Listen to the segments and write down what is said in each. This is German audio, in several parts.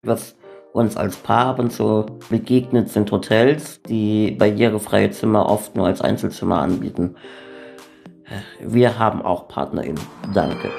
Was uns als Paar ab und zu begegnet, sind Hotels, die barrierefreie Zimmer oft nur als Einzelzimmer anbieten. Wir haben auch PartnerInnen. Danke.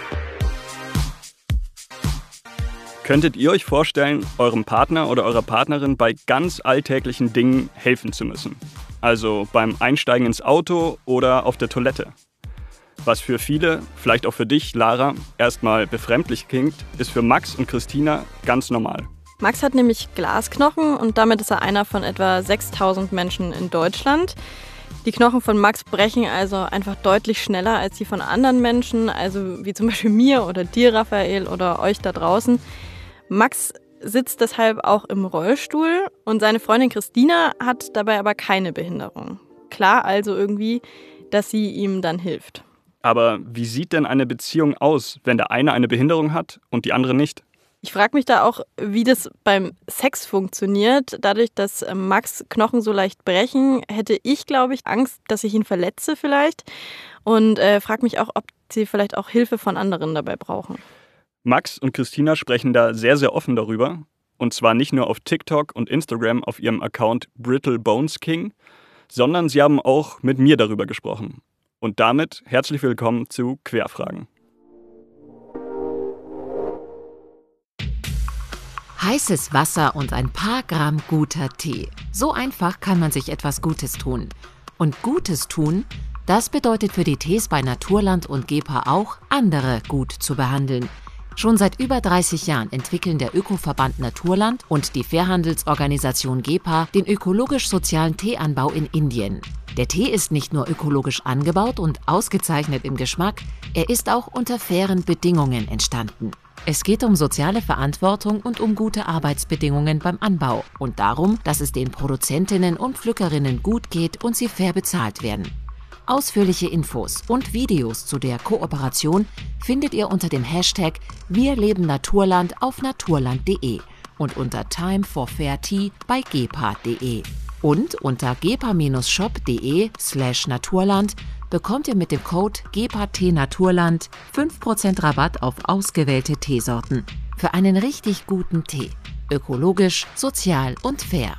Könntet ihr euch vorstellen, eurem Partner oder eurer Partnerin bei ganz alltäglichen Dingen helfen zu müssen? Also beim Einsteigen ins Auto oder auf der Toilette? Was für viele, vielleicht auch für dich, Lara, erstmal befremdlich klingt, ist für Max und Christina ganz normal. Max hat nämlich Glasknochen und damit ist er einer von etwa 6.000 Menschen in Deutschland. Die Knochen von Max brechen also einfach deutlich schneller als die von anderen Menschen, also wie zum Beispiel mir oder dir, Raphael, oder euch da draußen. Max sitzt deshalb auch im Rollstuhl und seine Freundin Christina hat dabei aber keine Behinderung. Klar also irgendwie, dass sie ihm dann hilft. Aber wie sieht denn eine Beziehung aus, wenn der eine Behinderung hat und die andere nicht? Ich frage mich da auch, wie das beim Sex funktioniert. Dadurch, dass Max Knochen so leicht brechen, hätte ich, glaube ich, Angst, dass ich ihn verletze vielleicht. Und frage mich auch, ob sie vielleicht auch Hilfe von anderen dabei brauchen. Max und Christina sprechen da sehr, sehr offen darüber. Und zwar nicht nur auf TikTok und Instagram auf ihrem Account Brittle Bones King, sondern sie haben auch mit mir darüber gesprochen. Und damit herzlich willkommen zu Querfragen. Heißes Wasser und ein paar Gramm guter Tee. So einfach kann man sich etwas Gutes tun. Und Gutes tun, das bedeutet für die Tees bei Naturland und GEPA auch, andere gut zu behandeln. Schon seit über 30 Jahren entwickeln der Ökoverband Naturland und die Fairhandelsorganisation GEPA den ökologisch-sozialen Teeanbau in Indien. Der Tee ist nicht nur ökologisch angebaut und ausgezeichnet im Geschmack, er ist auch unter fairen Bedingungen entstanden. Es geht um soziale Verantwortung und um gute Arbeitsbedingungen beim Anbau und darum, dass es den Produzentinnen und Pflückerinnen gut geht und sie fair bezahlt werden. Ausführliche Infos und Videos zu der Kooperation findet ihr unter dem Hashtag #WirLebenNaturland auf naturland.de und unter Time for Fair Tea bei gepa.de. Und unter gepa-shop.de/naturland bekommt ihr mit dem Code GEPA-Tee-Naturland 5% Rabatt auf ausgewählte Teesorten. Für einen richtig guten Tee. Ökologisch, sozial und fair.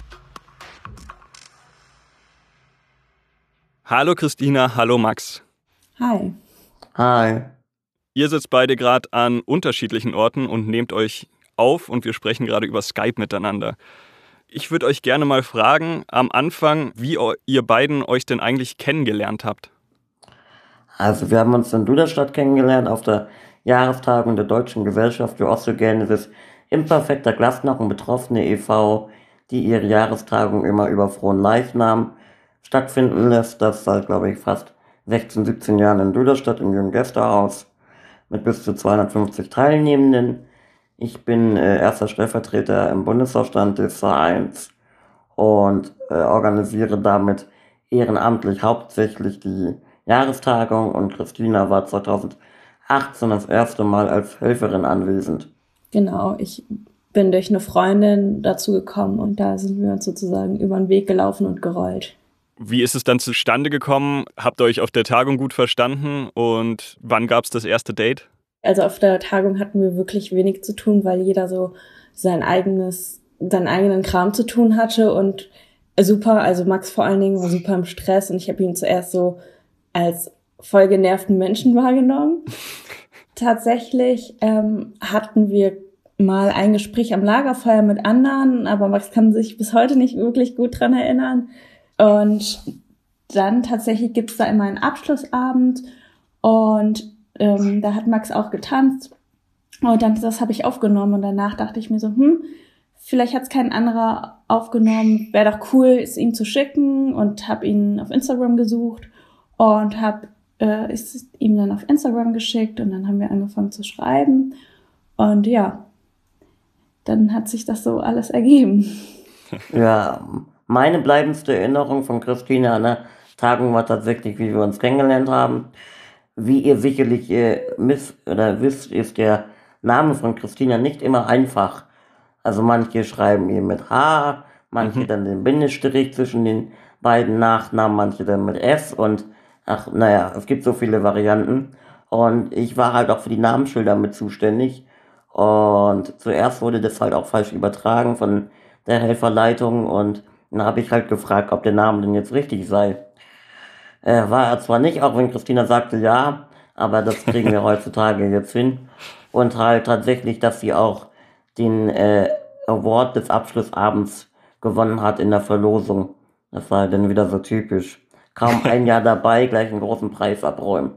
Hallo Christina, hallo Max. Hi. Hi. Ihr sitzt beide gerade an unterschiedlichen Orten und nehmt euch auf und wir sprechen gerade über Skype miteinander. Ich würde euch gerne mal fragen, am Anfang, wie ihr beiden euch denn eigentlich kennengelernt habt. Also wir haben uns in Duderstadt kennengelernt auf der Jahrestagung der Deutschen Gesellschaft für Osteogenesis imperfekter Glasknochen-Betroffene e.V., die ihre Jahrestagung immer über Fronleichnam stattfinden lässt. Das seit, glaube ich, fast 16, 17 Jahren in Duderstadt im Jungen Gästehaus mit bis zu 250 Teilnehmenden. Ich bin erster Stellvertreter im Bundesvorstand des Vereins und organisiere damit ehrenamtlich hauptsächlich die Jahrestagung und Christina war 2018 das erste Mal als Helferin anwesend. Genau, ich bin durch eine Freundin dazu gekommen und da sind wir uns sozusagen über den Weg gelaufen und gerollt. Wie ist es dann zustande gekommen? Habt ihr euch auf der Tagung gut verstanden und wann gab es das erste Date? Also auf der Tagung hatten wir wirklich wenig zu tun, weil jeder so seinen eigenen Kram zu tun hatte und super, also Max vor allen Dingen war super im Stress und ich habe ihn zuerst so als voll genervten Menschen wahrgenommen. Tatsächlich hatten wir mal ein Gespräch am Lagerfeuer mit anderen, aber Max kann sich bis heute nicht wirklich gut dran erinnern. Und dann tatsächlich gibt's da immer einen Abschlussabend und da hat Max auch getanzt und dann das habe ich aufgenommen und danach dachte ich mir so, vielleicht hat's kein anderer aufgenommen, wäre doch cool, es ihm zu schicken und habe ihn auf Instagram gesucht und habe es ihm dann auf Instagram geschickt und dann haben wir angefangen zu schreiben und ja, dann hat sich das so alles ergeben. Ja, meine bleibendste Erinnerung von Christina an der Tagung war tatsächlich, wie wir uns kennengelernt haben. Wie ihr sicherlich wisst, ist der Name von Christina nicht immer einfach. Also manche schreiben ihr mit H, manche dann den Bindestrich zwischen den beiden Nachnamen, manche dann mit S und es gibt so viele Varianten. Und ich war halt auch für die Namensschilder mit zuständig. Und zuerst wurde das halt auch falsch übertragen von der Helferleitung und dann habe ich halt gefragt, ob der Name denn jetzt richtig sei. War er zwar nicht, auch wenn Christina sagte ja, aber das kriegen wir heutzutage jetzt hin. Und halt tatsächlich, dass sie auch den Award des Abschlussabends gewonnen hat in der Verlosung. Das war dann wieder so typisch. Kaum ein Jahr dabei, gleich einen großen Preis abräumen.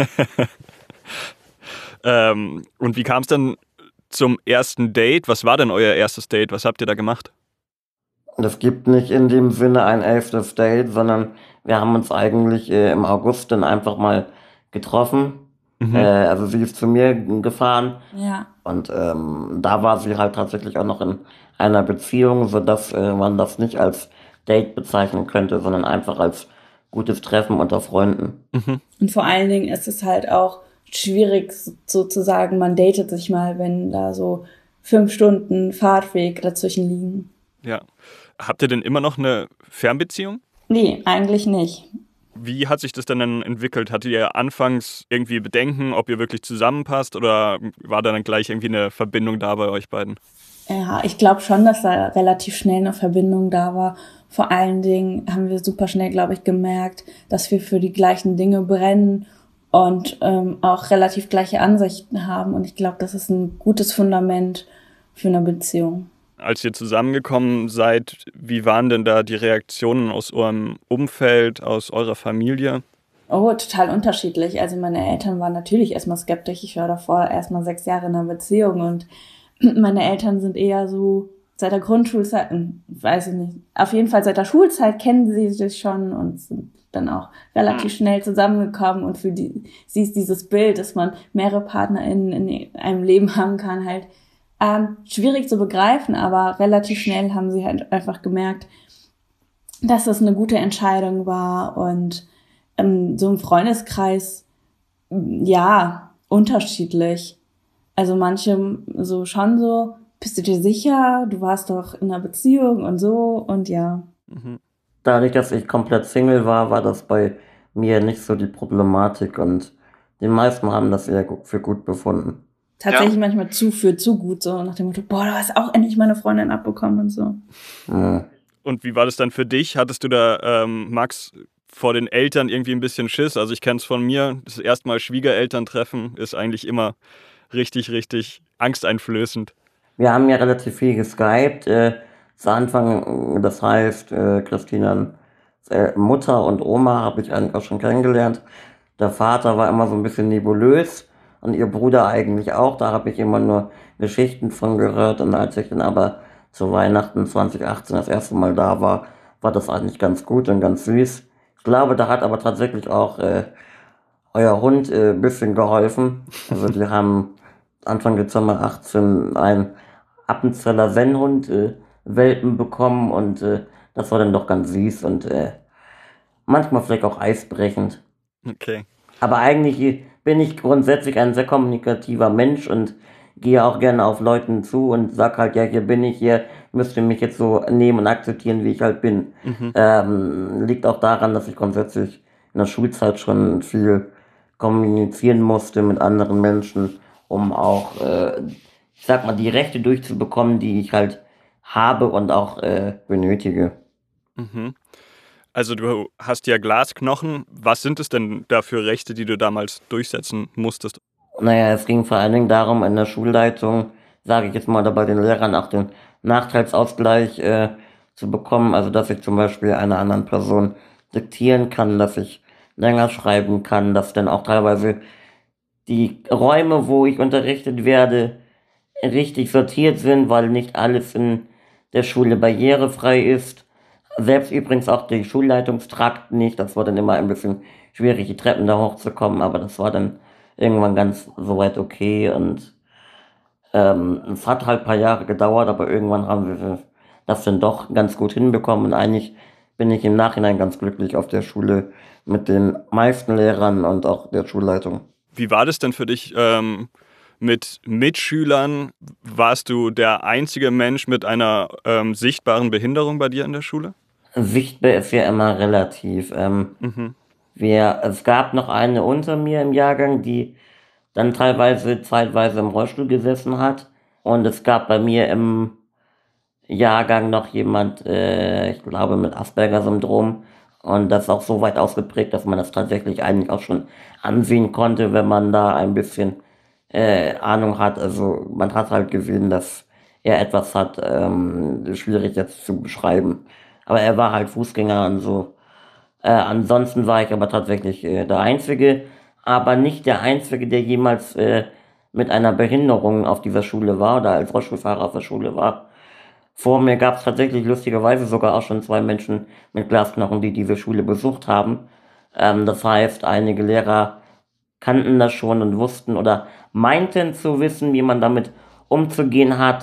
Und wie kam es dann zum ersten Date? Was war denn euer erstes Date? Was habt ihr da gemacht? Es gibt nicht in dem Sinne ein 11. Date, sondern wir haben uns eigentlich im August dann einfach mal getroffen. Also sie ist zu mir gefahren Ja. und da war sie halt tatsächlich auch noch in einer Beziehung, sodass man das nicht als Date bezeichnen könnte, sondern einfach als gutes Treffen unter Freunden. Und vor allen Dingen ist es halt auch schwierig sozusagen, man datet sich mal, wenn da so 5 Stunden Fahrtweg dazwischen liegen. Ja. Habt ihr denn immer noch eine Fernbeziehung? Nee, eigentlich nicht. Wie hat sich das denn dann entwickelt? Hattet ihr anfangs irgendwie Bedenken, ob ihr wirklich zusammenpasst oder war da dann gleich irgendwie eine Verbindung da bei euch beiden? Ja, ich glaube schon, dass da relativ schnell eine Verbindung da war. Vor allen Dingen haben wir super schnell, glaube ich, gemerkt, dass wir für die gleichen Dinge brennen und auch relativ gleiche Ansichten haben. Und ich glaube, das ist ein gutes Fundament für eine Beziehung. Als ihr zusammengekommen seid, wie waren denn da die Reaktionen aus eurem Umfeld, aus eurer Familie? Oh, total unterschiedlich. Also meine Eltern waren natürlich erstmal skeptisch. Ich war davor erstmal 6 Jahre in einer Beziehung und meine Eltern sind eher so seit der Grundschulzeit, weiß ich nicht, auf jeden Fall seit der Schulzeit kennen sie sich schon und sind dann auch relativ schnell zusammengekommen und für sie ist dieses Bild, dass man mehrere PartnerInnen in einem Leben haben kann, halt schwierig zu begreifen, aber relativ schnell haben sie halt einfach gemerkt, dass das eine gute Entscheidung war und so im Freundeskreis, ja, unterschiedlich. Also manche so schon so, bist du dir sicher? Du warst doch in einer Beziehung und so und ja. Dadurch, dass ich komplett Single war, war das bei mir nicht so die Problematik und die meisten haben das eher für gut befunden. Tatsächlich manchmal zu gut, so nach dem Motto, boah, du hast auch endlich meine Freundin abbekommen und so. Und wie war das dann für dich? Hattest du da, Max, vor den Eltern irgendwie ein bisschen Schiss? Also ich kenne es von mir, das erste Mal Schwiegerelterntreffen ist eigentlich immer richtig, richtig angsteinflößend. Wir haben ja relativ viel geskypt zu Anfang, das heißt, Christinas Mutter und Oma habe ich eigentlich auch schon kennengelernt. Der Vater war immer so ein bisschen nebulös und ihr Bruder eigentlich auch, da habe ich immer nur Geschichten von gehört und als ich dann aber zu Weihnachten 2018 das erste Mal da war, war das eigentlich ganz gut und ganz süß. Ich glaube, da hat aber tatsächlich auch euer Hund ein bisschen geholfen. Also die haben Anfang Dezember 18 einen Appenzeller Sennhund Welpen bekommen und das war dann doch ganz süß und manchmal vielleicht auch eisbrechend. Okay. Aber eigentlich bin ich grundsätzlich ein sehr kommunikativer Mensch und gehe auch gerne auf Leuten zu und sag halt, ja, hier bin ich, hier müsst ihr mich jetzt so nehmen und akzeptieren, wie ich halt bin. Liegt auch daran, dass ich grundsätzlich in der Schulzeit schon viel kommunizieren musste mit anderen Menschen, um auch, ich sag mal, die Rechte durchzubekommen, die ich halt habe und auch benötige. Also du hast ja Glasknochen. Was sind es denn da für Rechte, die du damals durchsetzen musstest? Naja, es ging vor allen Dingen darum, in der Schulleitung, sage ich jetzt mal, da bei den Lehrern auch den Nachteilsausgleich zu bekommen. Also, dass ich zum Beispiel einer anderen Person diktieren kann, dass ich länger schreiben kann, dass dann auch teilweise die Räume, wo ich unterrichtet werde, richtig sortiert sind, weil nicht alles in der Schule barrierefrei ist. Selbst übrigens auch die Schulleitungstrakt nicht. Das war dann immer ein bisschen schwierig, die Treppen da hochzukommen, aber das war dann irgendwann ganz soweit okay und es hat halt ein paar Jahre gedauert, aber irgendwann haben wir das dann doch ganz gut hinbekommen und eigentlich bin ich im Nachhinein ganz glücklich auf der Schule mit den meisten Lehrern und auch der Schulleitung. Wie war das denn für dich mit Mitschülern? Warst du der einzige Mensch mit einer sichtbaren Behinderung bei dir in der Schule? Sichtbar ist ja immer relativ. Es gab noch eine unter mir im Jahrgang, die dann teilweise zeitweise im Rollstuhl gesessen hat. Und es gab bei mir im Jahrgang noch jemand, ich glaube mit Asperger-Syndrom. Und das ist auch so weit ausgeprägt, dass man das tatsächlich eigentlich auch schon ansehen konnte, wenn man da ein bisschen Ahnung hat. Also man hat halt gesehen, dass er etwas hat, schwierig jetzt zu beschreiben. Aber er war halt Fußgänger und so. Ansonsten war ich aber tatsächlich der Einzige, aber nicht der Einzige, der jemals mit einer Behinderung auf dieser Schule war oder als Rollstuhlfahrer auf der Schule war. Vor mir gab es tatsächlich lustigerweise sogar auch schon 2 Menschen mit Glasknochen, die diese Schule besucht haben. Das heißt, einige Lehrer kannten das schon und wussten oder meinten zu wissen, wie man damit umzugehen hat.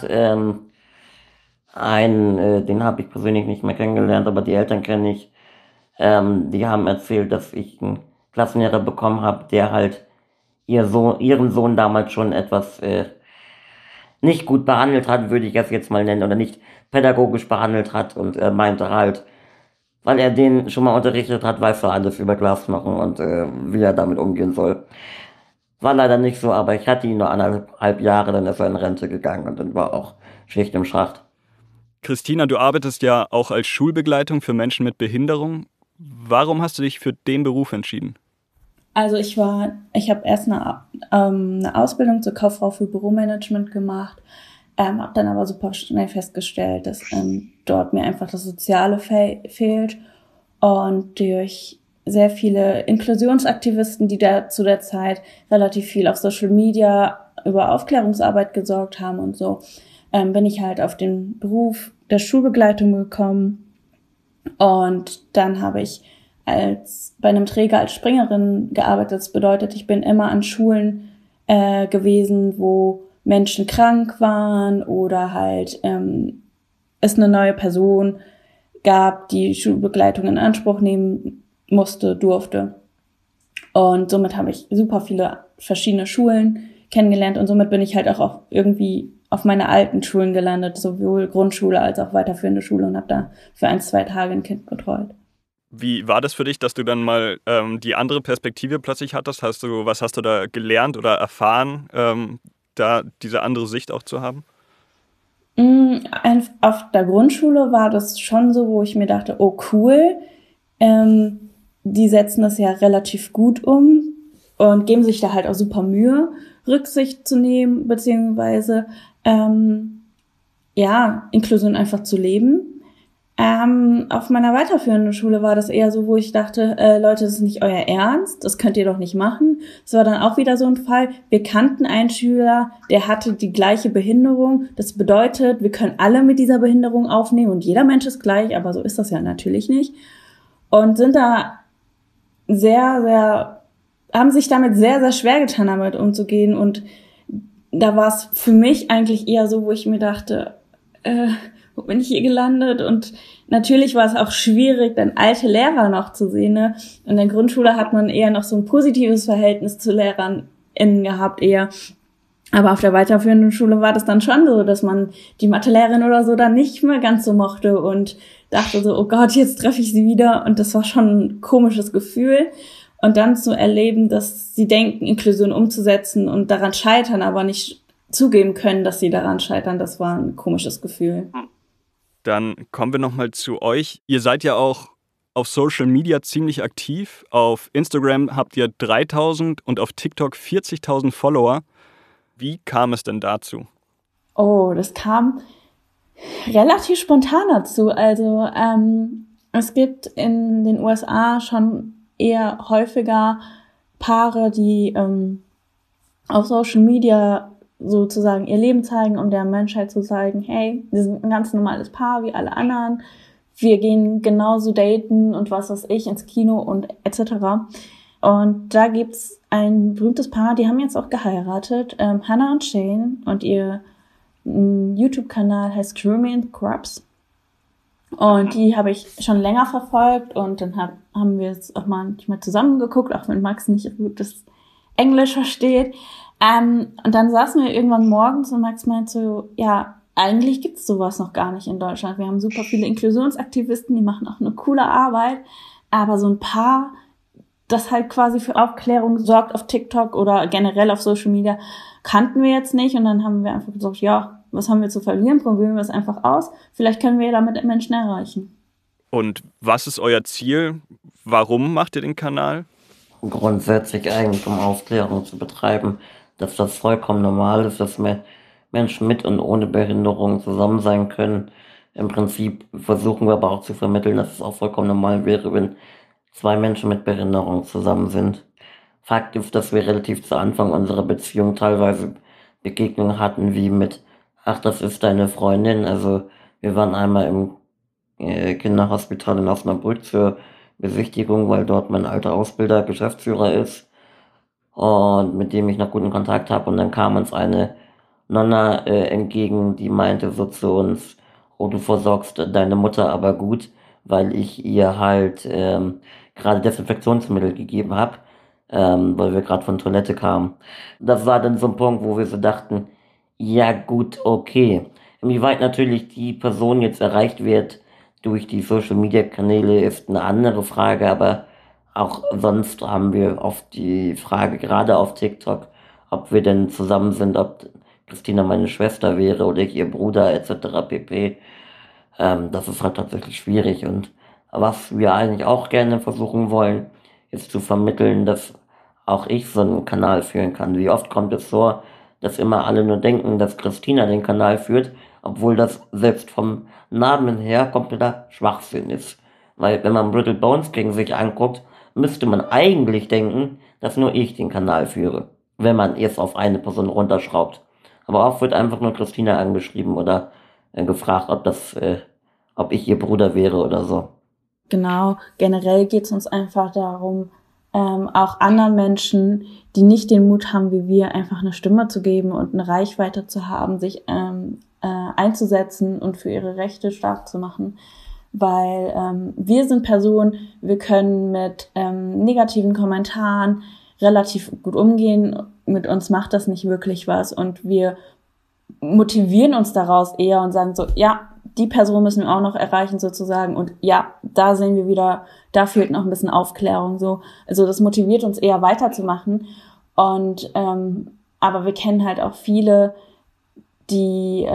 Den habe ich persönlich nicht mehr kennengelernt, aber die Eltern kenne ich. Die haben erzählt, dass ich einen Klassenlehrer bekommen habe, der halt ihren Sohn damals schon etwas nicht gut behandelt hat, würde ich es jetzt mal nennen, oder nicht pädagogisch behandelt hat und meinte halt, weil er den schon mal unterrichtet hat, weiß er alles über Glasknochen und wie er damit umgehen soll. War leider nicht so, aber ich hatte ihn nur 1,5 Jahre, dann ist er in Rente gegangen und dann war auch Schicht im Schacht. Christina, du arbeitest ja auch als Schulbegleitung für Menschen mit Behinderung. Warum hast du dich für den Beruf entschieden? Also ich habe erst eine Ausbildung zur Kauffrau für Büromanagement gemacht, habe dann aber super schnell festgestellt, dass dort mir einfach das Soziale fehlt und durch sehr viele Inklusionsaktivisten, die da zu der Zeit relativ viel auf Social Media über Aufklärungsarbeit gesorgt haben und so, bin ich halt auf den Beruf der Schulbegleitung gekommen und dann habe ich bei einem Träger als Springerin gearbeitet. Das bedeutet, ich bin immer an Schulen gewesen, wo Menschen krank waren oder halt es eine neue Person gab, die Schulbegleitung in Anspruch nehmen durfte. Und somit habe ich super viele verschiedene Schulen kennengelernt und somit bin ich halt auch irgendwie auf meine alten Schulen gelandet, sowohl Grundschule als auch weiterführende Schule und habe da für 1-2 Tage ein Kind betreut. Wie war das für dich, dass du dann mal die andere Perspektive plötzlich hattest? Was hast du da gelernt oder erfahren, da diese andere Sicht auch zu haben? Auf der Grundschule war das schon so, wo ich mir dachte, oh cool, die setzen das ja relativ gut um und geben sich da halt auch super Mühe, Rücksicht zu nehmen, beziehungsweise Inklusion einfach zu leben. Auf meiner weiterführenden Schule war das eher so, wo ich dachte, Leute, das ist nicht euer Ernst, das könnt ihr doch nicht machen. Das war dann auch wieder so ein Fall, wir kannten einen Schüler, der hatte die gleiche Behinderung. Das bedeutet, wir können alle mit dieser Behinderung aufnehmen und jeder Mensch ist gleich, aber so ist das ja natürlich nicht. Und sind da haben sich damit sehr, sehr schwer getan, damit umzugehen. Und da war es für mich eigentlich eher so, wo ich mir dachte, wo bin ich hier gelandet? Und natürlich war es auch schwierig, dann alte Lehrer noch zu sehen. Ne? In der Grundschule hat man eher noch so ein positives Verhältnis zu LehrerInnen gehabt eher. Aber auf der weiterführenden Schule war das dann schon so, dass man die Mathelehrerin oder so dann nicht mehr ganz so mochte und dachte so, oh Gott, jetzt treffe ich sie wieder. Und das war schon ein komisches Gefühl. Und dann zu erleben, dass sie denken, Inklusion umzusetzen und daran scheitern, aber nicht zugeben können, dass sie daran scheitern, das war ein komisches Gefühl. Dann kommen wir nochmal zu euch. Ihr seid ja auch auf Social Media ziemlich aktiv. Auf Instagram habt ihr 3.000 und auf TikTok 40.000 Follower. Wie kam es denn dazu? Oh, das kam relativ spontan dazu. Also es gibt in den USA schon eher häufiger Paare, die auf Social Media sozusagen ihr Leben zeigen, um der Menschheit zu zeigen, hey, wir sind ein ganz normales Paar wie alle anderen, wir gehen genauso daten und was weiß ich, ins Kino und etc. Und da gibt's ein berühmtes Paar, die haben jetzt auch geheiratet, Hannah und Shane, und ihr YouTube-Kanal heißt Crewme and Crabs. Und die habe ich schon länger verfolgt und dann haben wir jetzt auch manchmal zusammen geguckt, auch wenn Max nicht gut das Englisch versteht. Und dann saßen wir irgendwann morgens und Max meinte so, ja, eigentlich gibt's sowas noch gar nicht in Deutschland. Wir haben super viele Inklusionsaktivisten, die machen auch eine coole Arbeit, aber so ein Paar das halt quasi für Aufklärung sorgt auf TikTok oder generell auf Social Media, kannten wir jetzt nicht. Und dann haben wir einfach gesagt, ja, was haben wir zu verlieren? Probieren wir es einfach aus. Vielleicht können wir damit Menschen erreichen. Und was ist euer Ziel? Warum macht ihr den Kanal? Grundsätzlich eigentlich, um Aufklärung zu betreiben, dass das vollkommen normal ist, dass Menschen mit und ohne Behinderung zusammen sein können. Im Prinzip versuchen wir aber auch zu vermitteln, dass es auch vollkommen normal wäre, wenn zwei Menschen mit Behinderung zusammen sind. Fakt ist, dass wir relativ zu Anfang unserer Beziehung teilweise Begegnungen hatten, wie mit, ach, das ist deine Freundin. Also wir waren einmal im Kinderhospital in Osnabrück zur Besichtigung, weil dort mein alter Ausbilder Geschäftsführer ist und mit dem ich noch guten Kontakt habe. Und dann kam uns eine Nonna entgegen, die meinte so zu uns, oh, du versorgst deine Mutter aber gut, weil ich ihr halt gerade Desinfektionsmittel gegeben habe, weil wir gerade von Toilette kamen. Das war dann so ein Punkt, wo wir so dachten, ja gut, okay. Inwieweit natürlich die Person jetzt erreicht wird durch die Social-Media-Kanäle ist eine andere Frage, aber auch sonst haben wir oft die Frage, gerade auf TikTok, ob wir denn zusammen sind, ob Christina meine Schwester wäre oder ich ihr Bruder etc. pp. Das ist halt tatsächlich schwierig. Und was wir eigentlich auch gerne versuchen wollen, ist zu vermitteln, dass auch ich so einen Kanal führen kann. Wie oft kommt es vor, dass immer alle nur denken, dass Christina den Kanal führt, obwohl das selbst vom Namen her kompletter Schwachsinn ist. Weil wenn man Brittle Bones gegen sich anguckt, müsste man eigentlich denken, dass nur ich den Kanal führe, wenn man erst auf eine Person runterschraubt. Aber oft wird einfach nur Christina angeschrieben oder gefragt, ob ich ihr Bruder wäre oder so. Genau, generell geht es uns einfach darum, auch anderen Menschen, die nicht den Mut haben wie wir, einfach eine Stimme zu geben und eine Reichweite zu haben, sich einzusetzen und für ihre Rechte stark zu machen. Weil wir sind Personen, wir können mit negativen Kommentaren relativ gut umgehen. Mit uns macht das nicht wirklich was und wir motivieren uns daraus eher und sagen so, ja, die Person müssen wir auch noch erreichen sozusagen und ja, da sehen wir wieder, da fehlt noch ein bisschen Aufklärung so. Also das motiviert uns eher weiterzumachen und aber wir kennen halt auch viele, die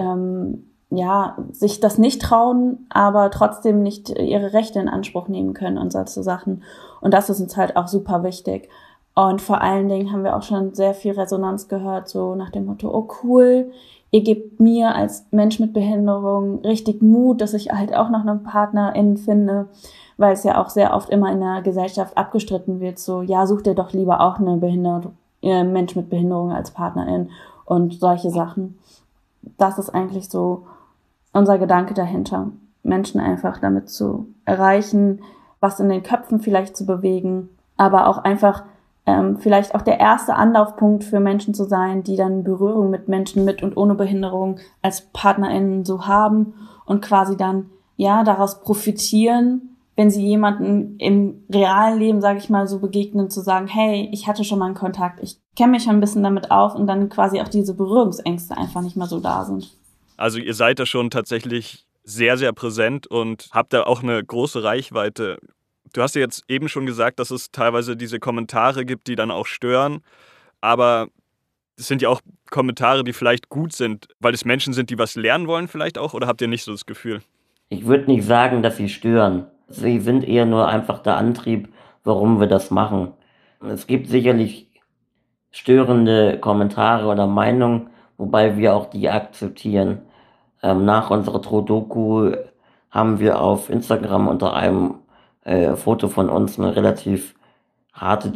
sich das nicht trauen, aber trotzdem nicht ihre Rechte in Anspruch nehmen können und solche Sachen. Und das ist uns halt auch super wichtig. Und vor allen Dingen haben wir auch schon sehr viel Resonanz gehört, so nach dem Motto, oh cool, ihr gebt mir als Mensch mit Behinderung richtig Mut, dass ich halt auch noch eine Partnerin finde, weil es ja auch sehr oft immer in der Gesellschaft abgestritten wird, so, ja, such dir doch lieber auch eine Mensch mit Behinderung als Partnerin und solche Sachen. Das ist eigentlich so unser Gedanke dahinter, Menschen einfach damit zu erreichen, was in den Köpfen vielleicht zu bewegen, aber auch einfach vielleicht auch der erste Anlaufpunkt für Menschen zu sein, die dann Berührung mit Menschen mit und ohne Behinderung als PartnerInnen so haben und quasi dann ja daraus profitieren, wenn sie jemanden im realen Leben, sage ich mal, so begegnen, zu sagen, hey, ich hatte schon mal einen Kontakt, ich kenne mich schon ein bisschen damit auf und dann quasi auch diese Berührungsängste einfach nicht mehr so da sind. Also ihr seid da schon tatsächlich sehr, sehr präsent und habt da auch eine große Reichweite. Du hast ja jetzt eben schon gesagt, dass es teilweise diese Kommentare gibt, die dann auch stören. Aber es sind ja auch Kommentare, die vielleicht gut sind, weil es Menschen sind, die was lernen wollen vielleicht auch. Oder habt ihr nicht so das Gefühl? Ich würde nicht sagen, dass sie stören. Sie sind eher nur einfach der Antrieb, warum wir das machen. Es gibt sicherlich störende Kommentare oder Meinungen, wobei wir auch die akzeptieren. Nach unserer True-Doku haben wir auf Instagram unter einem Foto von uns eine relativ harte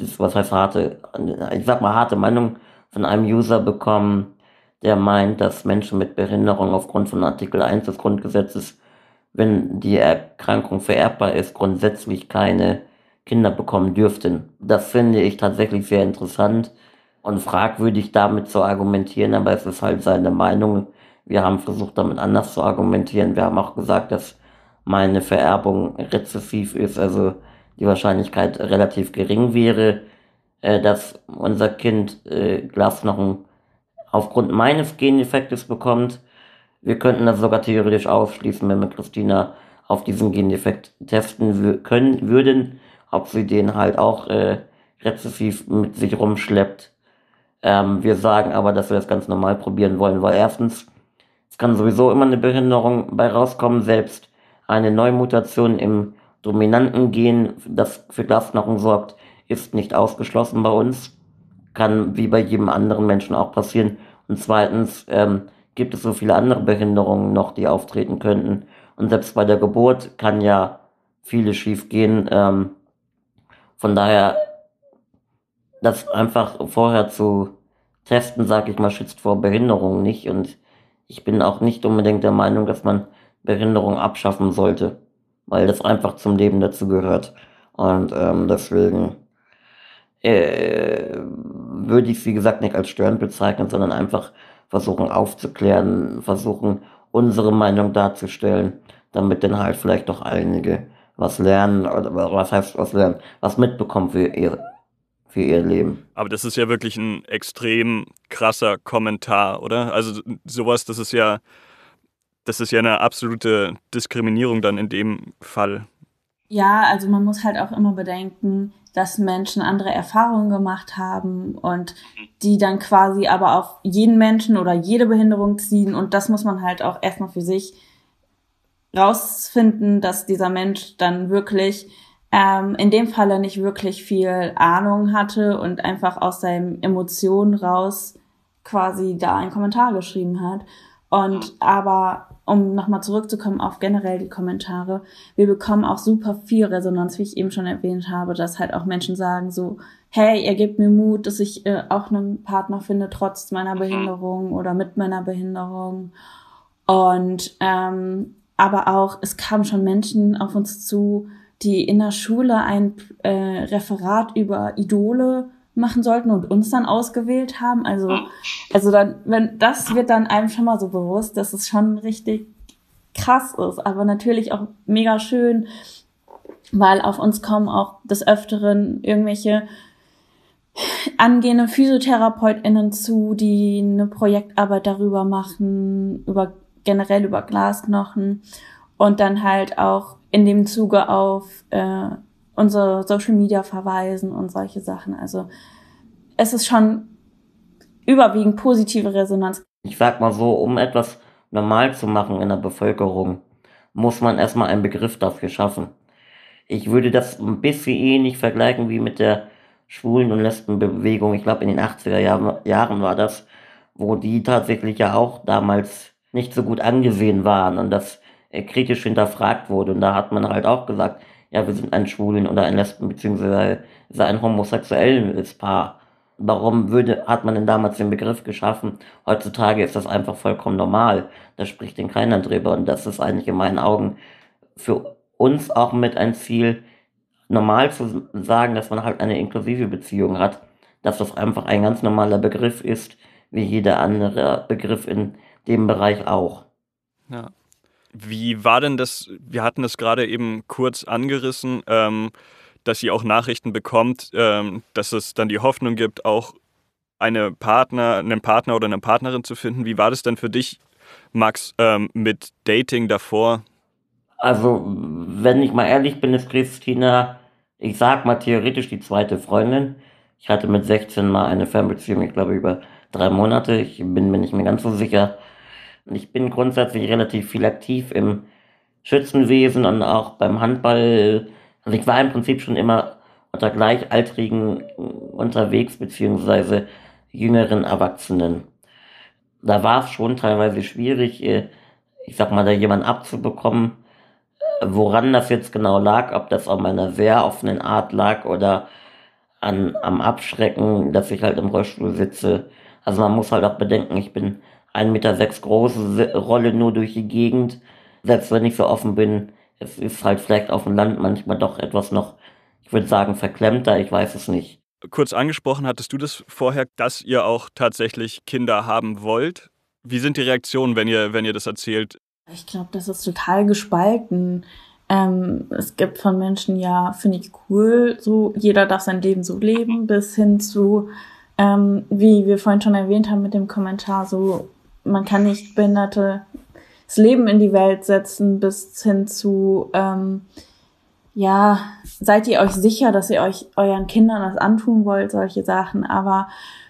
Meinung von einem User bekommen, der meint, dass Menschen mit Behinderung aufgrund von Artikel 1 des Grundgesetzes, wenn die Erkrankung vererbbar ist, grundsätzlich keine Kinder bekommen dürften. Das finde ich tatsächlich sehr interessant und fragwürdig damit zu argumentieren, aber es ist halt seine Meinung. Wir haben versucht, damit anders zu argumentieren. Wir haben auch gesagt, dass meine Vererbung rezessiv ist, also die Wahrscheinlichkeit relativ gering wäre, dass unser Kind Glasknochen aufgrund meines Gendefektes bekommt. Wir könnten das sogar theoretisch ausschließen, wenn wir Christina auf diesen Gendefekt testen würden, ob sie den halt auch rezessiv mit sich rumschleppt. Wir sagen aber, dass wir das ganz normal probieren wollen, weil erstens, es kann sowieso immer eine Behinderung bei rauskommen, selbst eine Neumutation im dominanten Gen, das für Glasknochen sorgt, ist nicht ausgeschlossen bei uns. Kann wie bei jedem anderen Menschen auch passieren. Und zweitens gibt es so viele andere Behinderungen noch, die auftreten könnten. Und selbst bei der Geburt kann ja vieles schief gehen. Von daher, das einfach vorher zu testen, sag ich mal, schützt vor Behinderung nicht. Und ich bin auch nicht unbedingt der Meinung, dass man Behinderung abschaffen sollte, weil das einfach zum Leben dazu gehört. Und deswegen würde ich es, wie gesagt, nicht als störend bezeichnen, sondern einfach versuchen aufzuklären, versuchen unsere Meinung darzustellen, damit dann halt vielleicht doch einige was lernen, oder was heißt was lernen, was mitbekommen für ihr Leben. Aber das ist ja wirklich ein extrem krasser Kommentar, oder? Also sowas, das ist ja eine absolute Diskriminierung dann in dem Fall. Ja, also man muss halt auch immer bedenken, dass Menschen andere Erfahrungen gemacht haben und die dann quasi aber auf jeden Menschen oder jede Behinderung ziehen. Und das muss man halt auch erstmal für sich rausfinden, dass dieser Mensch dann wirklich in dem Falle nicht wirklich viel Ahnung hatte und einfach aus seinen Emotionen raus quasi da einen Kommentar geschrieben hat. Und aber, um nochmal zurückzukommen auf generell die Kommentare, wir bekommen auch super viel Resonanz, wie ich eben schon erwähnt habe, dass halt auch Menschen sagen so, hey, ihr gebt mir Mut, dass ich auch einen Partner finde, trotz meiner Behinderung oder mit meiner Behinderung. Und aber auch, es kamen schon Menschen auf uns zu, die in der Schule ein Referat über Idole machen sollten und uns dann ausgewählt haben. Also dann, wenn das wird dann einem schon mal so bewusst, dass es schon richtig krass ist, aber natürlich auch mega schön, weil auf uns kommen auch des Öfteren irgendwelche angehende PhysiotherapeutInnen zu, die eine Projektarbeit darüber machen, generell über Glasknochen und dann halt auch in dem Zuge auf unsere Social Media verweisen und solche Sachen. Also es ist schon überwiegend positive Resonanz. Ich sag mal so, um etwas normal zu machen in der Bevölkerung, muss man erstmal einen Begriff dafür schaffen. Ich würde das ein bisschen ähnlich vergleichen wie mit der Schwulen- und Lesbenbewegung. Ich glaube, in den 80er Jahren war das, wo die tatsächlich ja auch damals nicht so gut angesehen waren und das kritisch hinterfragt wurde. Und da hat man halt auch gesagt, ja, wir sind ein Schwulen- oder ein Lesben- bzw. ein homosexuelles Paar. Warum hat man denn damals den Begriff geschaffen? Heutzutage ist das einfach vollkommen normal. Da spricht denn keiner drüber. Und das ist eigentlich in meinen Augen für uns auch mit ein Ziel, normal zu sagen, dass man halt eine inklusive Beziehung hat. Dass das einfach ein ganz normaler Begriff ist, wie jeder andere Begriff in dem Bereich auch. Ja. Wie war denn das? Wir hatten das gerade eben kurz angerissen, dass ihr auch Nachrichten bekommt, dass es dann die Hoffnung gibt, auch einen Partner oder eine Partnerin zu finden. Wie war das denn für dich, Max, mit Dating davor? Also, wenn ich mal ehrlich bin, ist Christina, ich sag mal theoretisch die zweite Freundin. Ich hatte mit 16 mal eine Fernbeziehung, ich glaube über 3 Monate. Ich bin mir nicht mehr ganz so sicher. Ich bin grundsätzlich relativ viel aktiv im Schützenwesen und auch beim Handball. Also ich war im Prinzip schon immer unter Gleichaltrigen unterwegs, beziehungsweise jüngeren Erwachsenen. Da war es schon teilweise schwierig, ich sag mal, da jemanden abzubekommen. Woran das jetzt genau lag, ob das an meiner sehr offenen Art lag oder am Abschrecken, dass ich halt im Rollstuhl sitze. Also man muss halt auch bedenken, ich bin 1,6 Meter groß, rolle nur durch die Gegend. Selbst wenn ich so offen bin, es ist halt vielleicht auf dem Land manchmal doch etwas noch, ich würde sagen, verklemmter, ich weiß es nicht. Kurz angesprochen hattest du das vorher, dass ihr auch tatsächlich Kinder haben wollt. Wie sind die Reaktionen, wenn ihr das erzählt? Ich glaube, das ist total gespalten. Es gibt von Menschen, ja, finde ich cool, so jeder darf sein Leben so leben, bis hin zu, wie wir vorhin schon erwähnt haben mit dem Kommentar, so man kann nicht Behinderte das Leben in die Welt setzen, bis hin zu, ja, seid ihr euch sicher, dass ihr euch euren Kindern das antun wollt, solche Sachen, aber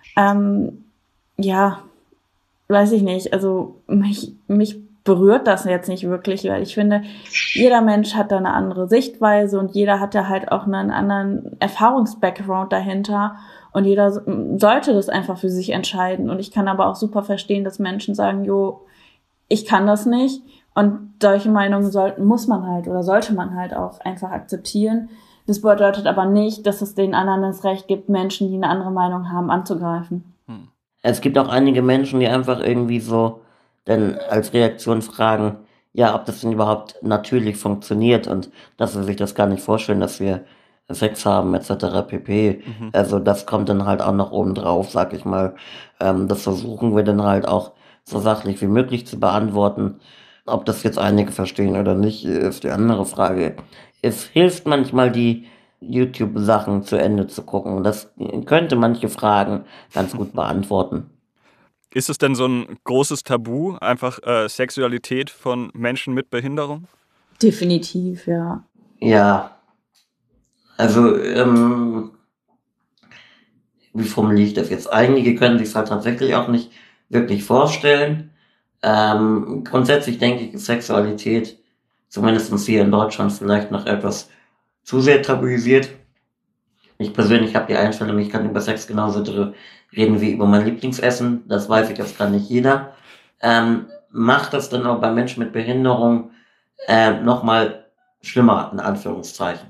ja, weiß ich nicht, also mich berührt das jetzt nicht wirklich, weil ich finde, jeder Mensch hat da eine andere Sichtweise und jeder hat da halt auch einen anderen Erfahrungsbackground dahinter und jeder sollte das einfach für sich entscheiden. Und ich kann aber auch super verstehen, dass Menschen sagen, ich kann das nicht. Und solche Meinungen muss man halt oder sollte man halt auch einfach akzeptieren. Das bedeutet aber nicht, dass es den anderen das Recht gibt, Menschen, die eine andere Meinung haben, anzugreifen. Es gibt auch einige Menschen, die einfach irgendwie so dann als Reaktion fragen, ja, ob das denn überhaupt natürlich funktioniert und dass sie sich das gar nicht vorstellen, dass wir Sex haben etc. pp. Also das kommt dann halt auch noch oben drauf, sag ich mal. Das versuchen wir dann halt auch so sachlich wie möglich zu beantworten. Ob das jetzt einige verstehen oder nicht, ist die andere Frage. Es hilft manchmal, die YouTube-Sachen zu Ende zu gucken. Das könnte manche Fragen ganz gut beantworten. Ist es denn so ein großes Tabu, einfach Sexualität von Menschen mit Behinderung? Definitiv, ja. Ja, also wie formuliere ich das jetzt? Einige können sich es halt tatsächlich auch nicht wirklich vorstellen. Grundsätzlich denke ich, ist Sexualität, zumindest hier in Deutschland, vielleicht noch etwas zu sehr tabuisiert. Ich persönlich habe die Einstellung, ich kann über Sex genauso reden wie über mein Lieblingsessen. Das weiß ich, das kann nicht jeder. Macht das dann auch bei Menschen mit Behinderung nochmal schlimmer, in Anführungszeichen.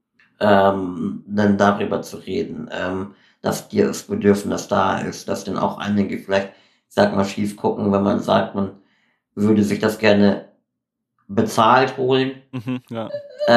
Dann darüber zu reden, dass dir das Bedürfnis da ist, dass dann auch einige vielleicht, sag mal, schief gucken, wenn man sagt, man würde sich das gerne bezahlt holen. Ja.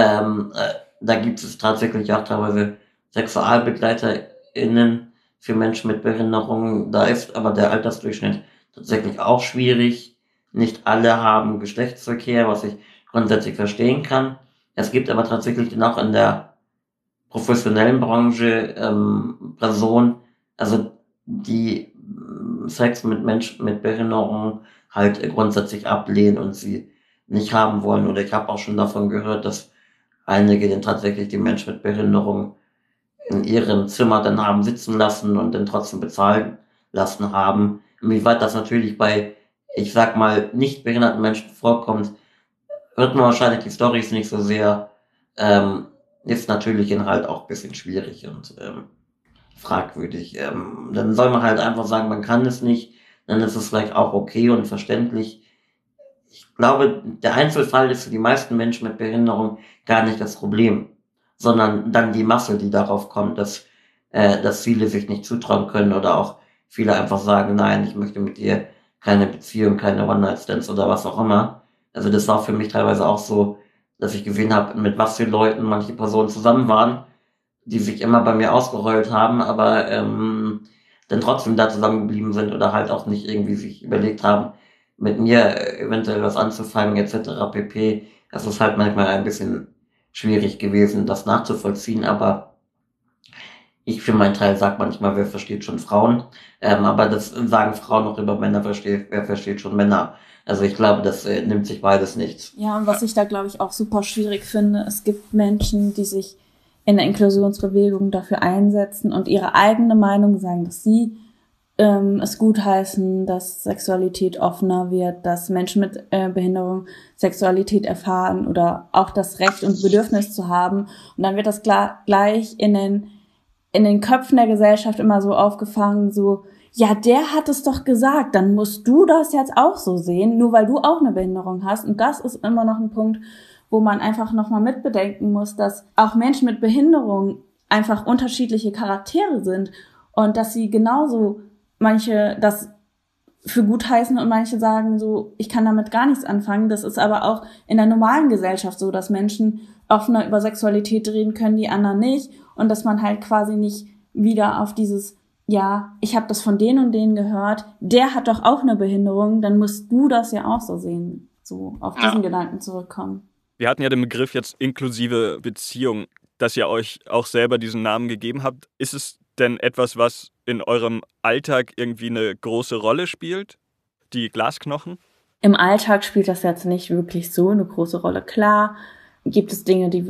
Da gibt es tatsächlich auch teilweise SexualbegleiterInnen für Menschen mit Behinderung. Da ist aber der Altersdurchschnitt tatsächlich auch schwierig. Nicht alle haben Geschlechtsverkehr, was ich grundsätzlich verstehen kann. Es gibt aber tatsächlich dann auch in der professionellen Branche Personen, also die Sex mit Menschen mit Behinderung halt grundsätzlich ablehnen und sie nicht haben wollen. Oder ich habe auch schon davon gehört, dass einige dann tatsächlich die Menschen mit Behinderung in ihrem Zimmer dann haben sitzen lassen und dann trotzdem bezahlen lassen haben. Inwieweit das natürlich bei, ich sag mal, nicht behinderten Menschen vorkommt, hört man wahrscheinlich die Storys nicht so sehr. Ist natürlich dann halt auch ein bisschen schwierig und fragwürdig. Dann soll man halt einfach sagen, man kann es nicht. Dann ist es vielleicht auch okay und verständlich. Ich glaube, der Einzelfall ist für die meisten Menschen mit Behinderung gar nicht das Problem, sondern dann die Masse, die darauf kommt, dass viele sich nicht zutrauen können oder auch viele einfach sagen, nein, ich möchte mit dir keine Beziehung, keine One-Night-Stands oder was auch immer. Also das war für mich teilweise auch so, dass ich gesehen habe, mit was für Leuten manche Personen zusammen waren, die sich immer bei mir ausgeheult haben, aber dann trotzdem da zusammengeblieben sind oder halt auch nicht irgendwie sich überlegt haben, mit mir eventuell was anzufangen etc. pp. Das ist halt manchmal ein bisschen schwierig gewesen, das nachzuvollziehen, aber ich für meinen Teil sage manchmal, wer versteht schon Frauen, aber das sagen Frauen auch über Männer, wer versteht schon Männer. Also ich glaube, das nimmt sich beides nichts. Ja, und was ich da, glaube ich, auch super schwierig finde, es gibt Menschen, die sich in der Inklusionsbewegung dafür einsetzen und ihre eigene Meinung sagen, dass sie es gutheißen, dass Sexualität offener wird, dass Menschen mit Behinderung Sexualität erfahren oder auch das Recht und Bedürfnis zu haben. Und dann wird das gleich in den Köpfen der Gesellschaft immer so aufgefangen, so, ja, der hat es doch gesagt, dann musst du das jetzt auch so sehen, nur weil du auch eine Behinderung hast. Und das ist immer noch ein Punkt, wo man einfach nochmal mitbedenken muss, dass auch Menschen mit Behinderung einfach unterschiedliche Charaktere sind und dass sie genauso manche das für gut heißen und manche sagen so, ich kann damit gar nichts anfangen. Das ist aber auch in der normalen Gesellschaft so, dass Menschen offener über Sexualität reden können, die anderen nicht. Und dass man halt quasi nicht wieder auf dieses, ja, ich habe das von denen und denen gehört, der hat doch auch eine Behinderung, dann musst du das ja auch so sehen. So auf diesen Gedanken zurückkommen. Wir hatten ja den Begriff jetzt inklusive Beziehung, dass ihr euch auch selber diesen Namen gegeben habt. Ist es denn etwas, was in eurem Alltag irgendwie eine große Rolle spielt? Die Glasknochen? Im Alltag spielt das jetzt nicht wirklich so eine große Rolle. Klar gibt es Dinge, die wir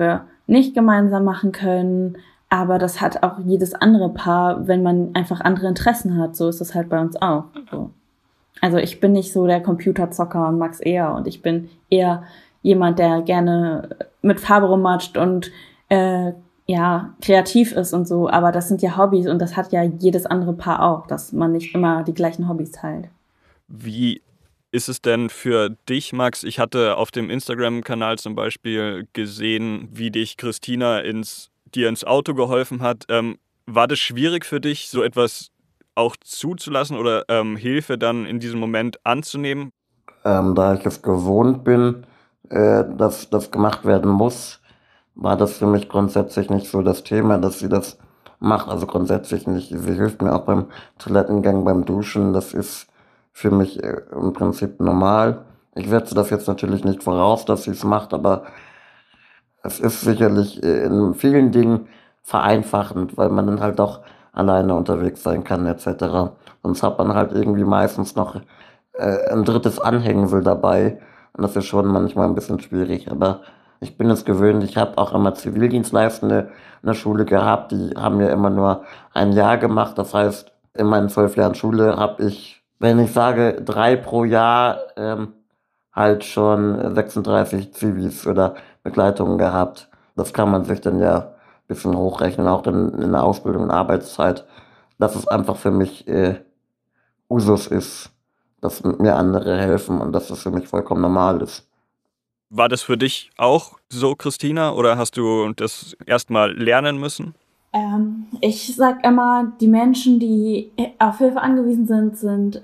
nicht gemeinsam machen können. Aber das hat auch jedes andere Paar, wenn man einfach andere Interessen hat. So ist das halt bei uns auch. So. Also ich bin nicht so der Computerzocker und Max eher. Und ich bin eher jemand, der gerne mit Farbe rummatscht und kreativ ist und so. Aber das sind ja Hobbys und das hat ja jedes andere Paar auch, dass man nicht immer die gleichen Hobbys teilt. Wie ist es denn für dich, Max? Ich hatte auf dem Instagram-Kanal zum Beispiel gesehen, wie dich Christina dir ins Auto geholfen hat. War das schwierig für dich, so etwas auch zuzulassen oder Hilfe dann in diesem Moment anzunehmen? Da ich es gewohnt bin, dass das gemacht werden muss, war das für mich grundsätzlich nicht so das Thema, dass sie das macht. Also grundsätzlich nicht. Sie hilft mir auch beim Toilettengang, beim Duschen. Das ist für mich im Prinzip normal. Ich setze das jetzt natürlich nicht voraus, dass sie es macht, aber es ist sicherlich in vielen Dingen vereinfachend, weil man dann halt auch alleine unterwegs sein kann etc. Sonst hat man halt irgendwie meistens noch ein drittes Anhängsel dabei und das ist schon manchmal ein bisschen schwierig, aber ich bin es gewöhnt. Ich habe auch immer Zivildienstleistende in der Schule gehabt, die haben ja immer nur ein Jahr gemacht, das heißt, in meinen 12 Jahren Schule habe ich, wenn ich sage 3 pro Jahr, halt schon 36 Zivis oder Begleitungen gehabt. Das kann man sich dann ja ein bisschen hochrechnen, auch dann in der Ausbildung und Arbeitszeit, dass es einfach für mich Usus ist, dass mir andere helfen und dass es für mich vollkommen normal ist. War das für dich auch so, Christina, oder hast du das erstmal lernen müssen? Ich sag immer, die Menschen, die auf Hilfe angewiesen sind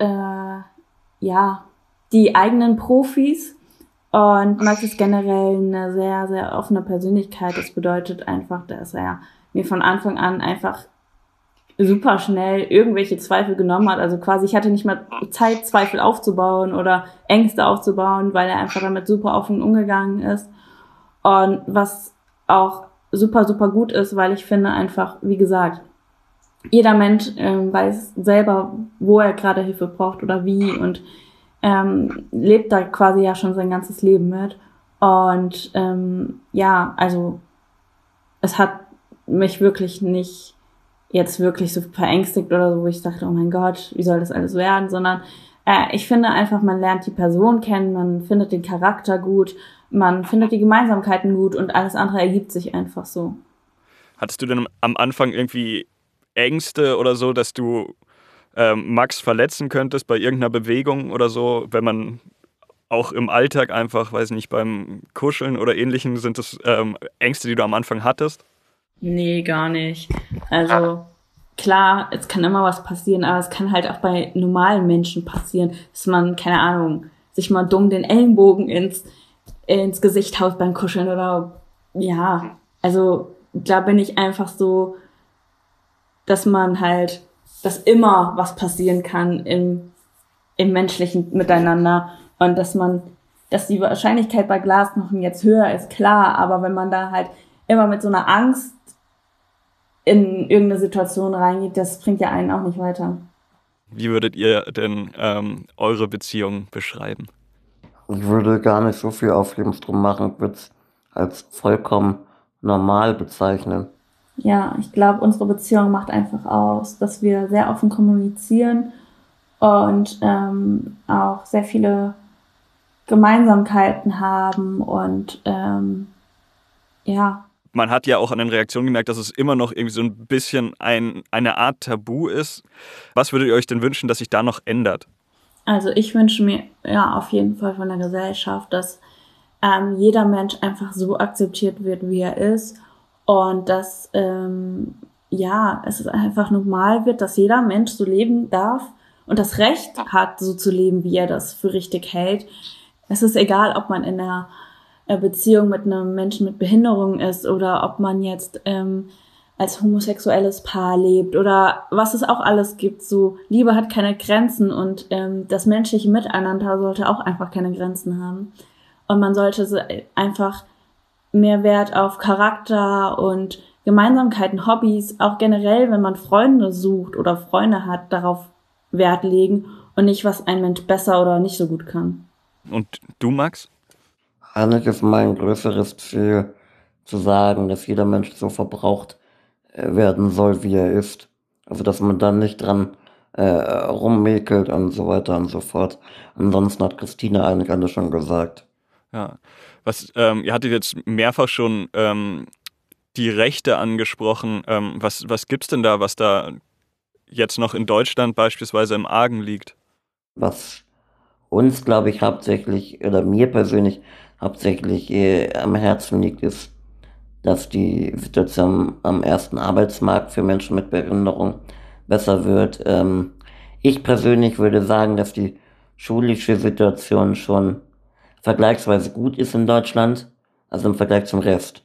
die eigenen Profis. Und Max ist generell eine sehr, sehr offene Persönlichkeit. Das bedeutet einfach, dass er mir von Anfang an einfach super schnell irgendwelche Zweifel genommen hat. Also quasi, ich hatte nicht mal Zeit, Zweifel aufzubauen oder Ängste aufzubauen, weil er einfach damit super offen umgegangen ist. Und was auch super, super gut ist, weil ich finde einfach, wie gesagt, jeder Mensch weiß selber, wo er gerade Hilfe braucht oder wie und lebt da quasi ja schon sein ganzes Leben mit. Und also es hat mich wirklich nicht jetzt wirklich so verängstigt oder so, wo ich dachte, oh mein Gott, wie soll das alles werden, sondern ich finde einfach, man lernt die Person kennen, man findet den Charakter gut, man findet die Gemeinsamkeiten gut und alles andere ergibt sich einfach so. Hattest du denn am Anfang irgendwie Ängste oder so, dass du Max verletzen könntest bei irgendeiner Bewegung oder so, wenn man auch im Alltag einfach, weiß nicht, beim Kuscheln oder Ähnlichem, sind das Ängste, die du am Anfang hattest? Nee, gar nicht. Also klar, es kann immer was passieren, aber es kann halt auch bei normalen Menschen passieren, dass man, keine Ahnung, sich mal dumm den Ellenbogen ins Gesicht haut beim Kuscheln oder also da bin ich einfach so, dass man halt, dass immer was passieren kann im menschlichen Miteinander und dass die Wahrscheinlichkeit bei Glasknochen jetzt höher ist, klar, aber wenn man da halt immer mit so einer Angst in irgendeine Situation reingeht, das bringt ja einen auch nicht weiter. Wie würdet ihr denn eure Beziehung beschreiben? Ich würde gar nicht so viel Aufhebens drum machen, ich würde es als vollkommen normal bezeichnen. Ja, ich glaube, unsere Beziehung macht einfach aus, dass wir sehr offen kommunizieren und auch sehr viele Gemeinsamkeiten haben und Man hat ja auch an den Reaktionen gemerkt, dass es immer noch irgendwie so ein bisschen eine Art Tabu ist. Was würdet ihr euch denn wünschen, dass sich da noch ändert? Also ich wünsche mir auf jeden Fall von der Gesellschaft, dass jeder Mensch einfach so akzeptiert wird, wie er ist und dass es einfach normal wird, dass jeder Mensch so leben darf und das Recht hat, so zu leben, wie er das für richtig hält. Es ist egal, ob man in einer Beziehung mit einem Menschen mit Behinderung ist oder ob man jetzt als homosexuelles Paar lebt oder was es auch alles gibt. So, Liebe hat keine Grenzen und das menschliche Miteinander sollte auch einfach keine Grenzen haben. Und man sollte einfach mehr Wert auf Charakter und Gemeinsamkeiten, Hobbys, auch generell, wenn man Freunde sucht oder Freunde hat, darauf Wert legen und nicht, was ein Mensch besser oder nicht so gut kann. Und du, Max? Eigentlich ist mein größeres Ziel, zu sagen, dass jeder Mensch so verbraucht werden soll, wie er ist. Also dass man dann nicht dran rummäkelt und so weiter und so fort. Ansonsten hat Christine eigentlich alles schon gesagt. Ja. Ihr hattet jetzt mehrfach schon die Rechte angesprochen. Was gibt's denn da, was da jetzt noch in Deutschland beispielsweise im Argen liegt? Was uns, glaube ich, hauptsächlich, oder mir persönlich hauptsächlich am Herzen liegt, ist, dass die Situation am ersten Arbeitsmarkt für Menschen mit Behinderung besser wird. Ich persönlich würde sagen, dass die schulische Situation schon vergleichsweise gut ist in Deutschland, also im Vergleich zum Rest.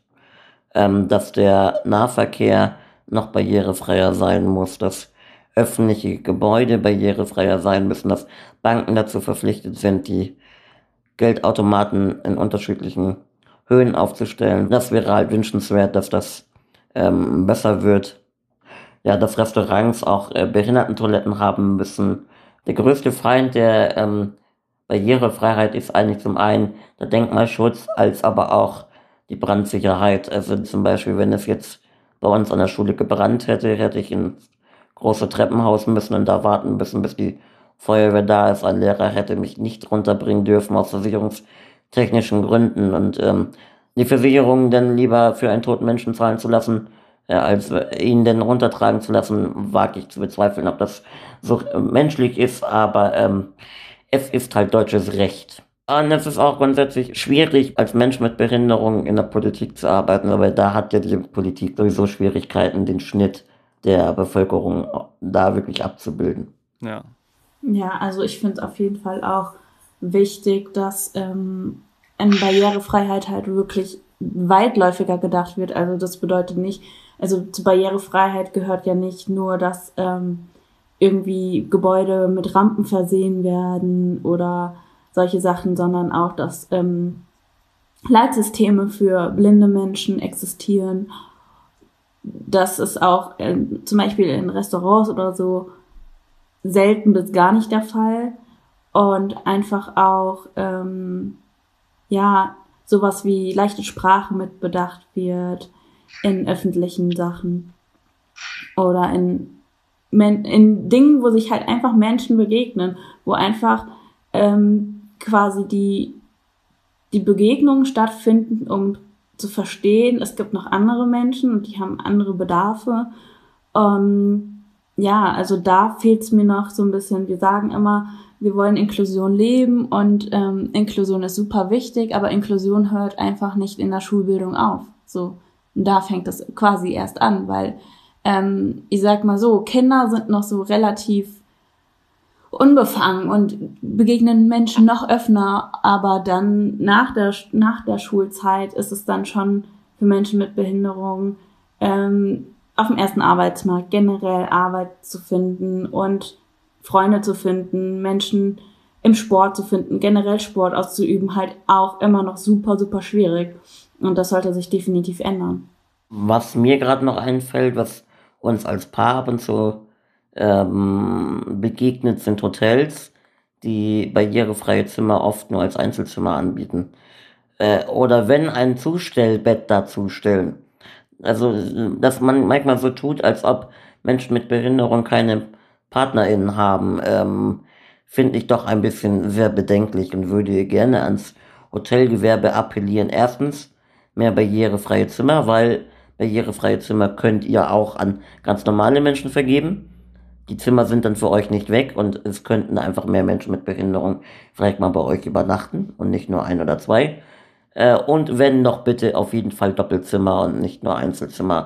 Dass der Nahverkehr noch barrierefreier sein muss, dass öffentliche Gebäude barrierefreier sein müssen, dass Banken dazu verpflichtet sind, die Geldautomaten in unterschiedlichen Höhen aufzustellen. Das wäre halt wünschenswert, dass das besser wird. Ja, dass Restaurants auch Behindertentoiletten haben müssen. Der größte Feind der Barrierefreiheit ist eigentlich zum einen der Denkmalschutz, als aber auch die Brandsicherheit. Also zum Beispiel, wenn es jetzt bei uns an der Schule gebrannt hätte, hätte ich ins große Treppenhaus müssen und da warten müssen, bis die Feuerwehr da ist. Ein Lehrer hätte mich nicht runterbringen dürfen aus versicherungstechnischen Gründen und die Versicherung dann lieber für einen toten Menschen zahlen zu lassen, als ihn dann runtertragen zu lassen, wage ich zu bezweifeln, ob das so menschlich ist, aber es ist halt deutsches Recht. Und es ist auch grundsätzlich schwierig, als Mensch mit Behinderung in der Politik zu arbeiten, aber da hat ja die Politik sowieso Schwierigkeiten, den Schnitt der Bevölkerung da wirklich abzubilden. Ja. Ja, also ich finde es auf jeden Fall auch wichtig, dass eine Barrierefreiheit halt wirklich weitläufiger gedacht wird. Also das bedeutet nicht, also zur Barrierefreiheit gehört ja nicht nur, dass irgendwie Gebäude mit Rampen versehen werden oder solche Sachen, sondern auch, dass Leitsysteme für blinde Menschen existieren. Das ist auch zum Beispiel in Restaurants oder so selten bis gar nicht der Fall. Und einfach auch, sowas wie leichte Sprache mit bedacht wird in öffentlichen Sachen. Oder in Dingen, wo sich halt einfach Menschen begegnen, wo einfach quasi die Begegnungen stattfinden, um zu verstehen, es gibt noch andere Menschen und die haben andere Bedarfe. Also da fehlt es mir noch so ein bisschen. Wir sagen immer, wir wollen Inklusion leben und Inklusion ist super wichtig, aber Inklusion hört einfach nicht in der Schulbildung auf. So, und da fängt das quasi erst an, weil ich sag mal so, Kinder sind noch so relativ unbefangen und begegnen Menschen noch öfter, aber dann nach der Schulzeit ist es dann schon für Menschen mit Behinderung auf dem ersten Arbeitsmarkt generell Arbeit zu finden und Freunde zu finden, Menschen im Sport zu finden, generell Sport auszuüben, halt auch immer noch super, super schwierig. Und das sollte sich definitiv ändern. Was mir gerade noch einfällt, was uns als Paar ab und zu begegnet, sind Hotels, die barrierefreie Zimmer oft nur als Einzelzimmer anbieten. Oder wenn ein Zustellbett dazustellen. Also, dass man manchmal so tut, als ob Menschen mit Behinderung keine PartnerInnen haben, finde ich doch ein bisschen sehr bedenklich und würde gerne ans Hotelgewerbe appellieren. Erstens, mehr barrierefreie Zimmer, weil barrierefreie Zimmer könnt ihr auch an ganz normale Menschen vergeben. Die Zimmer sind dann für euch nicht weg und es könnten einfach mehr Menschen mit Behinderung vielleicht mal bei euch übernachten und nicht nur ein oder zwei. Und wenn doch bitte auf jeden Fall Doppelzimmer und nicht nur Einzelzimmer.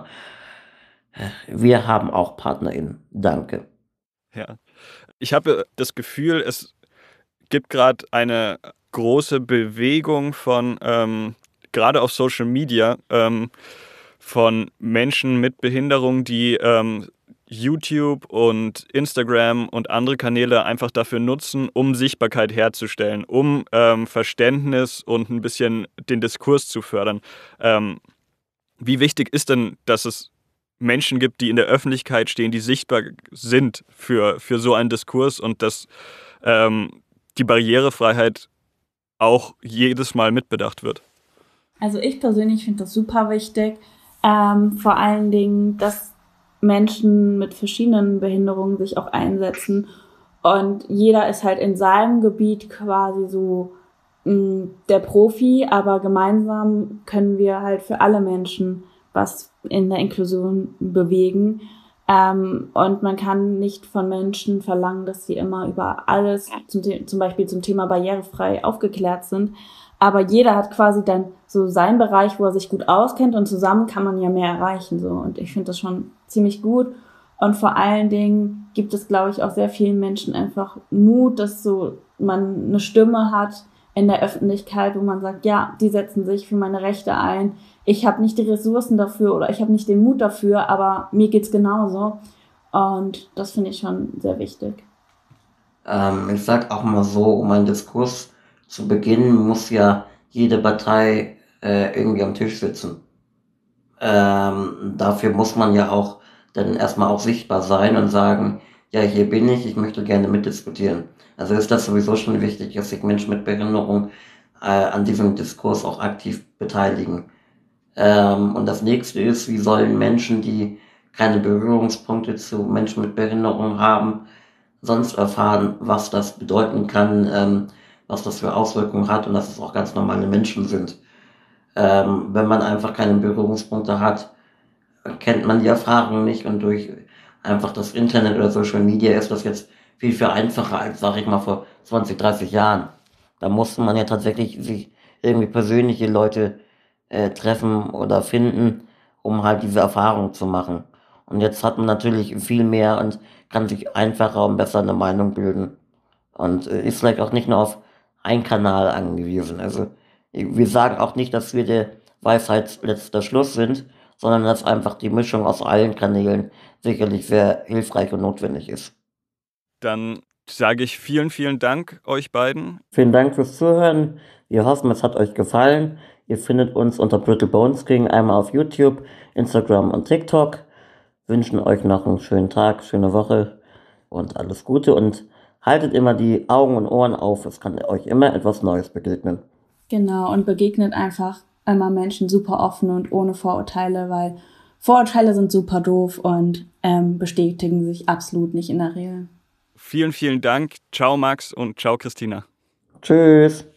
Wir haben auch PartnerInnen. Danke. Ja. Ich habe das Gefühl, es gibt gerade eine große Bewegung von, gerade auf Social Media, von Menschen mit Behinderung, die YouTube und Instagram und andere Kanäle einfach dafür nutzen, um Sichtbarkeit herzustellen, um Verständnis und ein bisschen den Diskurs zu fördern. Wie wichtig ist denn, dass es Menschen gibt, die in der Öffentlichkeit stehen, die sichtbar sind für so einen Diskurs und dass die Barrierefreiheit auch jedes Mal mitbedacht wird? Also ich persönlich finde das super wichtig, vor allen Dingen, dass Menschen mit verschiedenen Behinderungen sich auch einsetzen und jeder ist halt in seinem Gebiet quasi so der Profi, aber gemeinsam können wir halt für alle Menschen was in der Inklusion bewegen. Und man kann nicht von Menschen verlangen, dass sie immer über alles, zum Beispiel zum Thema barrierefrei aufgeklärt sind. Aber jeder hat quasi dann so seinen Bereich, wo er sich gut auskennt und zusammen kann man ja mehr erreichen. So. Und ich finde das schon ziemlich gut. Und vor allen Dingen gibt es, glaube ich, auch sehr vielen Menschen einfach Mut, dass so man eine Stimme hat in der Öffentlichkeit, wo man sagt, ja, die setzen sich für meine Rechte ein. Ich habe nicht die Ressourcen dafür oder ich habe nicht den Mut dafür, aber mir geht's genauso. Und das finde ich schon sehr wichtig. Ich sag auch mal so, um einen Diskurs zu beginnen, muss ja jede Partei irgendwie am Tisch sitzen. Dafür muss man ja auch dann erstmal auch sichtbar sein und sagen, ja, hier bin ich möchte gerne mitdiskutieren. Also ist das sowieso schon wichtig, dass sich Menschen mit Behinderung an diesem Diskurs auch aktiv beteiligen. Und das nächste ist, wie sollen Menschen, die keine Berührungspunkte zu Menschen mit Behinderung haben, sonst erfahren, was das bedeuten kann, was das für Auswirkungen hat und dass es auch ganz normale Menschen sind. Wenn man einfach keine Berührungspunkte hat, kennt man die Erfahrung nicht und durch einfach das Internet oder Social Media ist das jetzt viel einfacher als, sag ich mal, vor 20, 30 Jahren. Da musste man ja tatsächlich sich irgendwie persönliche Leute treffen oder finden, um halt diese Erfahrung zu machen. Und jetzt hat man natürlich viel mehr und kann sich einfacher und besser eine Meinung bilden. Und ist vielleicht auch nicht nur auf einen Kanal angewiesen. Also wir sagen auch nicht, dass wir der Weisheit letzter Schluss sind, sondern dass einfach die Mischung aus allen Kanälen sicherlich sehr hilfreich und notwendig ist. Dann sage ich vielen, vielen Dank euch beiden. Vielen Dank fürs Zuhören. Wir hoffen, es hat euch gefallen. Ihr findet uns unter Brittle Bones King einmal auf YouTube, Instagram und TikTok. Wünschen euch noch einen schönen Tag, schöne Woche und alles Gute und haltet immer die Augen und Ohren auf. Es kann euch immer etwas Neues begegnen. Genau, und begegnet einfach immer Menschen super offen und ohne Vorurteile, weil Vorurteile sind super doof und bestätigen sich absolut nicht in der Regel. Vielen, vielen Dank. Ciao Max und ciao Christina. Tschüss.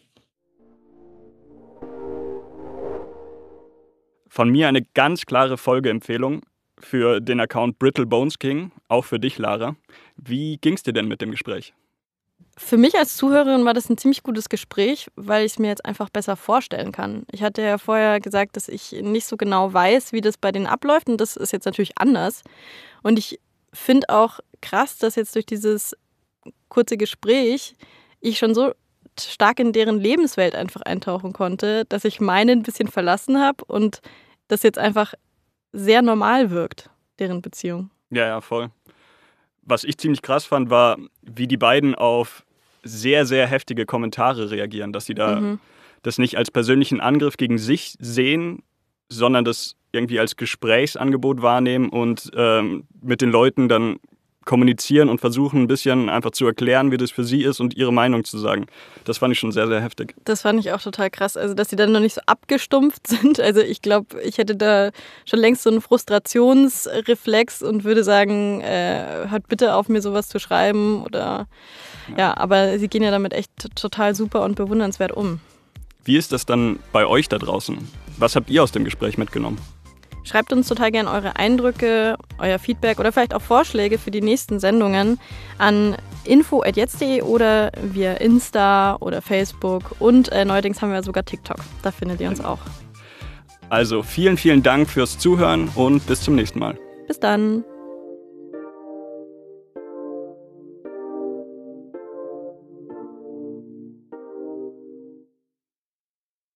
Von mir eine ganz klare Folgeempfehlung für den Account Brittle Bones King, auch für dich, Lara. Wie ging's dir denn mit dem Gespräch? Für mich als Zuhörerin war das ein ziemlich gutes Gespräch, weil ich es mir jetzt einfach besser vorstellen kann. Ich hatte ja vorher gesagt, dass ich nicht so genau weiß, wie das bei denen abläuft und das ist jetzt natürlich anders. Und ich finde auch krass, dass jetzt durch dieses kurze Gespräch ich schon so stark in deren Lebenswelt einfach eintauchen konnte, dass ich meine ein bisschen verlassen habe und das jetzt einfach sehr normal wirkt, deren Beziehung. Ja, voll. Was ich ziemlich krass fand, war, wie die beiden auf sehr, sehr heftige Kommentare reagieren, dass sie da das nicht als persönlichen Angriff gegen sich sehen, sondern das irgendwie als Gesprächsangebot wahrnehmen und mit den Leuten dann kommunizieren und versuchen ein bisschen einfach zu erklären, wie das für sie ist und ihre Meinung zu sagen. Das fand ich schon sehr, sehr heftig. Das fand ich auch total krass, also dass sie dann noch nicht so abgestumpft sind. Also ich glaube, ich hätte da schon längst so einen Frustrationsreflex und würde sagen, hört bitte auf, mir sowas zu schreiben oder ja, aber sie gehen ja damit echt total super und bewundernswert um. Wie ist das dann bei euch da draußen? Was habt ihr aus dem Gespräch mitgenommen? Schreibt uns total gerne eure Eindrücke, euer Feedback oder vielleicht auch Vorschläge für die nächsten Sendungen an info@jetzt.de oder via Insta oder Facebook und neuerdings haben wir sogar TikTok. Da findet ihr uns auch. Also vielen, vielen Dank fürs Zuhören und bis zum nächsten Mal. Bis dann.